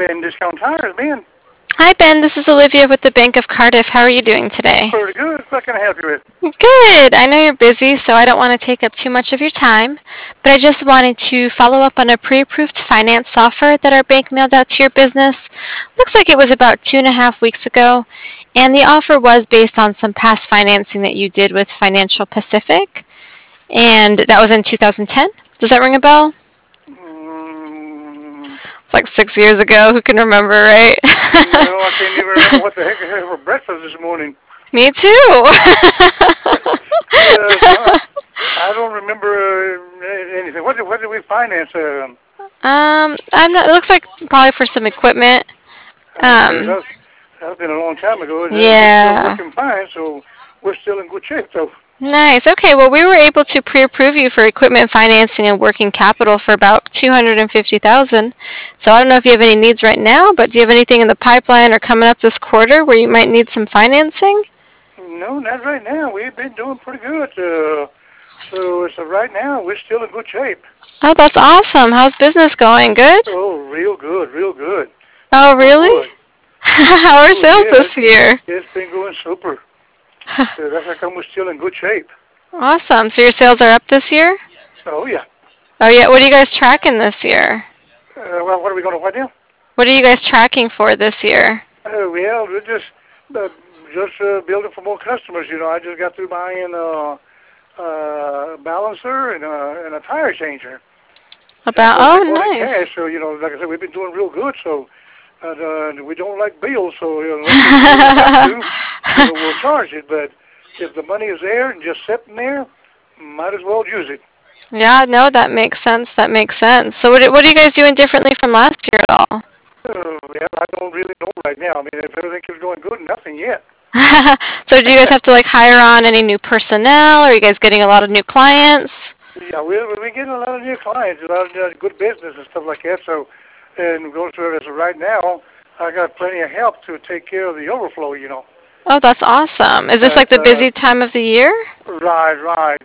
Ben Discount Tires, Ben. Hi, Ben. This is Olivia with the Bank of Cardiff. How are you doing today? Pretty good. What can I help you with? Good. I know you're busy, so I don't want to take up too much of your time, but I just wanted to follow up on a pre-approved finance offer that our bank mailed out to your business. Looks like it was about 2.5 weeks ago, and the offer was based on some past financing that you did with Financial Pacific, and that was in 2010. Does that ring a bell? Mm, It's like 6 years ago. Who can remember, right? no, I can't even remember what the heck I had for breakfast this morning. Me too. No, I don't remember anything. What did we finance? I'm not. It looks like probably for some equipment. Okay, Um, that's been a long time ago, and we're still yeah. working fine, so we're still in good shape, though. Nice. Okay. Well, we were able to pre-approve you for equipment financing and working capital for about 250,000. So I don't know if you have any needs right now, but do you have anything in the pipeline or coming up this quarter where you might need some financing? No, not right now. We've been doing pretty good. So right now we're still in good shape. Oh, that's awesome. How's business going? Good? Oh, real good, real good. Oh, Knock on really? wood. How are Oh sales yeah, this year? it's been going super. That's how come we're still in good shape. Awesome. So your sales are up this year? Oh yeah. Oh, yeah. What are you guys tracking this year? Well, what are we going to what now? What are you guys tracking for this year? Well, we're uh, just building for more customers. You know, I just got through buying a balancer and a tire changer. And of About, course, we oh, bought it nice. cash, so you know, like I said, we've been doing real good. So we don't like bills, so you know, unless we really have to, you know, we'll charge it. But if the money is there and just sitting there, might as well use it. Yeah, no, that makes sense. That makes sense. So what are you guys doing differently from last year at all? Yeah, I don't really know right now. I mean, if everything is going good, nothing yet. So do you guys have to like hire on any new personnel? Are you guys getting a lot of new clients? Yeah, we're getting a lot of new clients, a lot of good business and stuff like that. So, and going through it. So right now, I got plenty of help to take care of the overflow. You know. Oh, that's awesome. Is this like But the busy time of the year? right.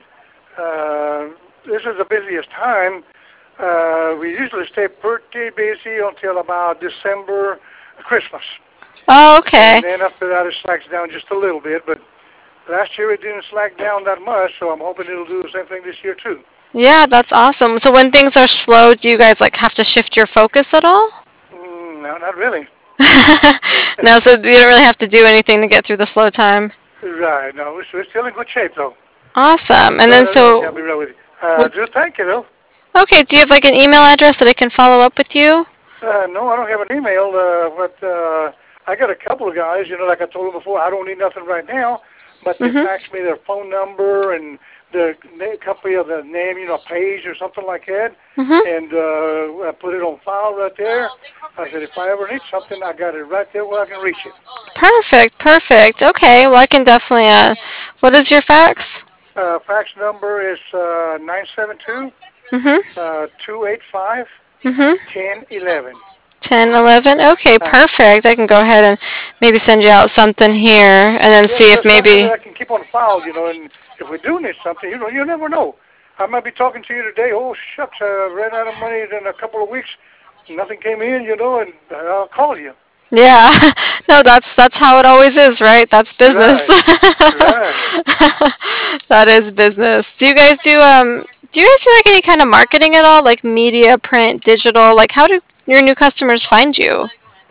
This is the busiest time. We usually stay pretty busy until about December, Christmas. Oh, And okay. then after that, it slacks down just a little bit. But last year, it didn't slack down that much, so I'm hoping it'll do the same thing this year, too. Yeah, that's awesome. So when things are slow, do you guys like have to shift your focus at all? No, not really. No, so you don't really have to do anything to get through the slow time. Right. No, we're still in good shape, though. Awesome. And then Okay, I'll so, be real with you. what, Do thank you, though. okay, do you have like an email address that I can follow up with you? No, I don't have an email, but I got a couple of guys, you know, like I told them before, I don't need nothing right now, but they Mhm. fax me their phone number and the company of the name, you know, page or something like that, Mhm. and I put it on file right there. I said, if I ever need something, I got it right there where I can reach it. Perfect. Perfect. Okay. Well, I can definitely. What is your fax? Fax number is 972 Mhm. 285 Mhm. 1011. 10, 11. Okay. Perfect. I can go ahead and maybe send you out something here, and then Yeah, see if just something that maybe. I can keep on file, you know, and if we do need something, you know, you never know. I might be talking to you today, oh, shucks, I ran out of money in a couple of weeks, nothing came in, you know, and I'll call you. Yeah. No, that's how it always is, right? That's business. Right, right. That is business. Do you guys do like any kind of marketing at all? Like media, print, digital? Like how do your new customers find you?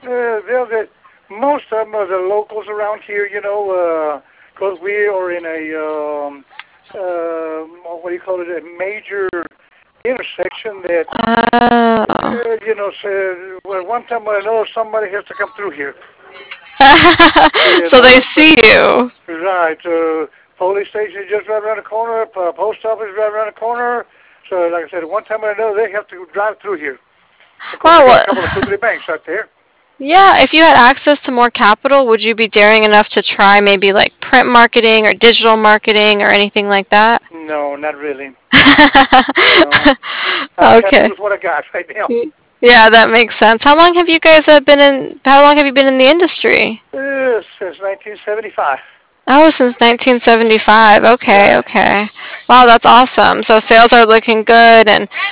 Most of them are the locals around here, you know, because we are in a, what do you call it, a major intersection that, Oh. you know, so, well, one time or another, somebody has to come through here. You So they know, see you. right. Police station is just right around the corner. Post office is right around the corner. So, like I said, one time or another, they have to drive through here. Of course, we Wow. got a couple of Kukri banks out there. Yeah, if you had access to more capital, would you be daring enough to try maybe like print marketing or digital marketing or anything like that? No, not really. No, I'm happy Okay. with what I got right now. Yeah, that makes sense. How long have you been in the industry? Since 1975. Oh, since 1975. Okay, Right. okay. Wow, that's awesome. So sales are looking good and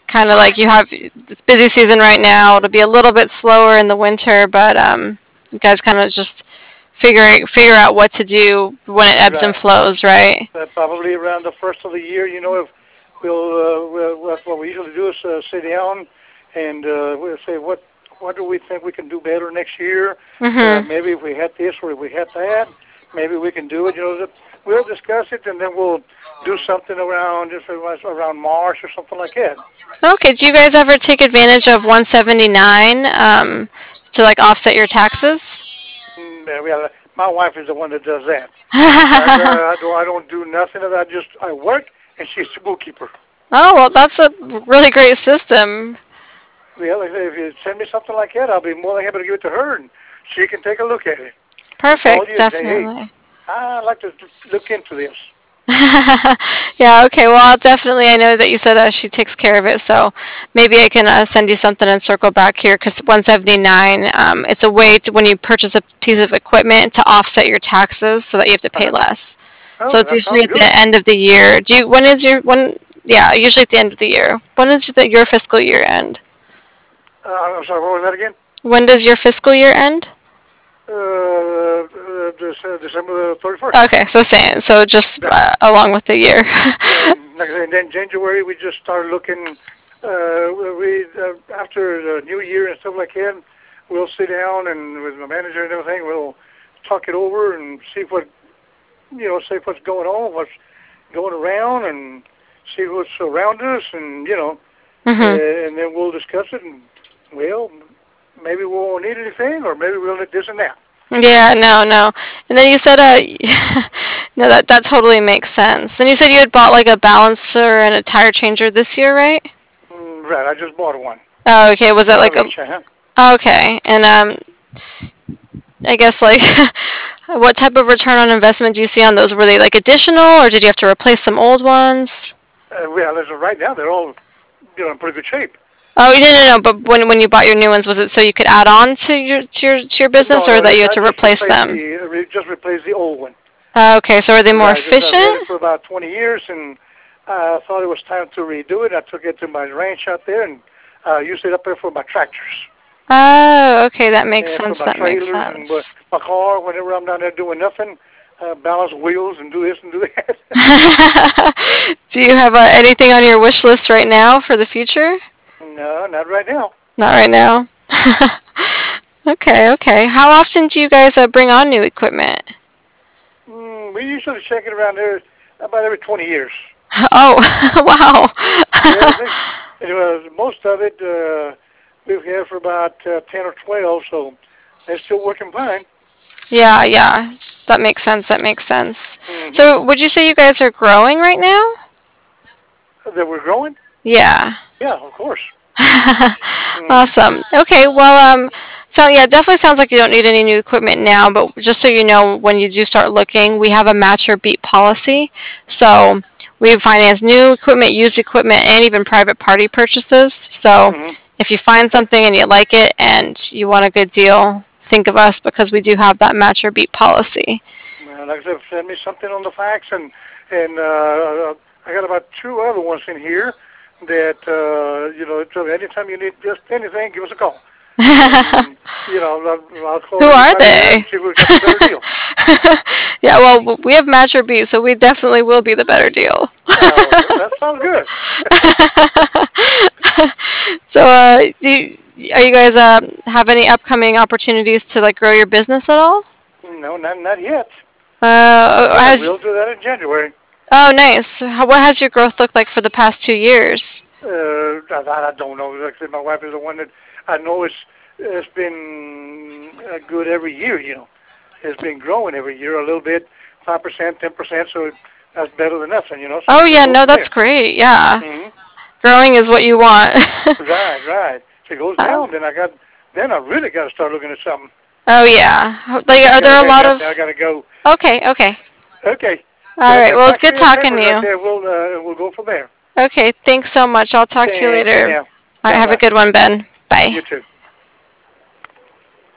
kind of like you have it's busy season right now. It'll be a little bit slower in the winter, but you guys kind of just figure out what to do when it ebbs and Right. flows, right? Probably around the first of the year, if what we usually do is sit down and we'll say what do we think we can do better next year? Mhm. Maybe if we had this or if we had that, maybe we can do it. We'll discuss it and then we'll do something around around March or something like that. Okay. Do you guys ever take advantage of 179 to like offset your taxes? Well, my wife is the one that does that. I don't do nothing of that. I work and she's the bookkeeper. Oh, well, that's a really great system. Well, if you send me something like that, I'll be more than happy to give it to her and she can take a look at it and call Perfect, you and say, hey, definitely. I'd like to look into this. Yeah, okay. Well, I'll definitely. I know that you said she takes care of it, so maybe I can send you something and circle back here because 179. It's a way to when you purchase a piece of equipment to offset your taxes so that you have to pay Uh-huh. less. So Oh, it's that usually sounds at good. the end of the year. Do you? When is your when? Yeah, usually at the end of the year. When is your fiscal year end? I'm sorry, what was that again? When does your fiscal year end? December the 31st. Okay, so same. So just Right. along with the year. And like I said, and then January we just started looking. We after the New Year and stuff like that, we'll sit down and with my manager and everything, we'll talk it over and see what's going on, what's going around, and see what's around us, Mhm. and then we'll discuss it. And well, maybe we won't need anything, or maybe we'll need this and that. Yeah, no, no. And then you said, no, that totally makes sense. And you said you had bought like a balancer and a tire changer this year, right? Right, I just bought one. Oh, okay. Was that One like of a? each, huh? Oh, okay. And I guess like, what type of return on investment do you see on those? Were they like additional, or did you have to replace some old ones? Well, as of right now, they're all in pretty good shape. Oh, no, no, no. But when you bought your new ones, was it so you could add on to your business, No, or no, that you had I to just replace replaced them? the old one. Okay, so are they more Right, because I've had it efficient? for about 20 years, and I thought it was time to redo it. I took it to my ranch out there and used it up there for my tractors Oh, okay, that makes and for sense. my That makes trailers and sense. my car. Whenever I'm down there doing nothing, balance wheels and do this and do that. Do you have anything on your wish list right now for the future? No, not right now. Not right now. Okay, okay. How often do you guys bring on new equipment? We usually check it around there about every 20 years. Oh, Yeah, I wow. think most of it we've had for about 10 or 12, so they're still working fine. Yeah, yeah. That makes sense. That makes sense. Hmm. So, would you say you guys are growing right now? That we're growing? Yeah. Yeah, of course. Hmm. Awesome. Okay, well, so yeah, it definitely sounds like you don't need any new equipment now, but just so you know, when you do start looking, we have a match or beat policy. So we finance new equipment, used equipment, and even private party purchases. So Hmm. if you find Okay. something and you like it and you want a good deal, think of us because we do have that match or beat policy. Like I said, send me something on the fax, and I got about two other ones in here that so anytime you need just anything, give us a call, and I'll Who call are anybody there they? and see if we got the better deal. Yeah, well, we have match or beat, so we definitely will be the better deal. That sounds good. So, are you guys have any upcoming opportunities to like grow your business at all? No, not yet. Not Uh, yet. has We'll do that in January. oh nice. What has your growth looked like for the past 2 years? I don't know. Like I said, my wife is the one that I know it's been good every year. It's been growing every year a little bit, 5%, 10%. So that's better than nothing. So Oh we'll yeah, go no, from that's there. great. Yeah, Hmm. growing is what you want. Right, right. If it goes Uh, down, then I really got to start looking at something. oh yeah. Like, I are got there a a head lot out of? there. I got to go. Okay, okay. Okay. All Well, right. get Well, it's back to good me them talking papers to right you. there. We'll go from there. Okay, thanks so much. I'll talk to you Thanks. later. Yeah. All right, Bye have a bye. good one, Ben. Bye. You too.